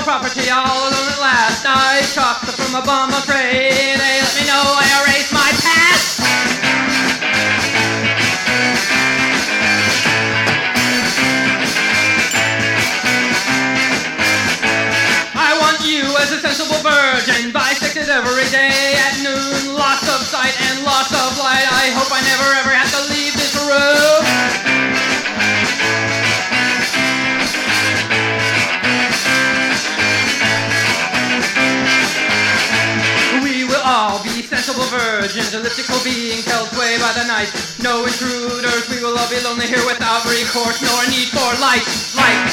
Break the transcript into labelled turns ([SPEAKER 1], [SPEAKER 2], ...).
[SPEAKER 1] property all alone at last. I chopped from a bomb tray. They let me know I erased my past. I want you as a sensible virgin, bisected every day at noon. Loss of sight and loss of light. I hope I never ever have to leave this room. All be sensible virgins, elliptical beings held sway by the night. No intruders, we will all be lonely here without recourse, nor need for light. Light.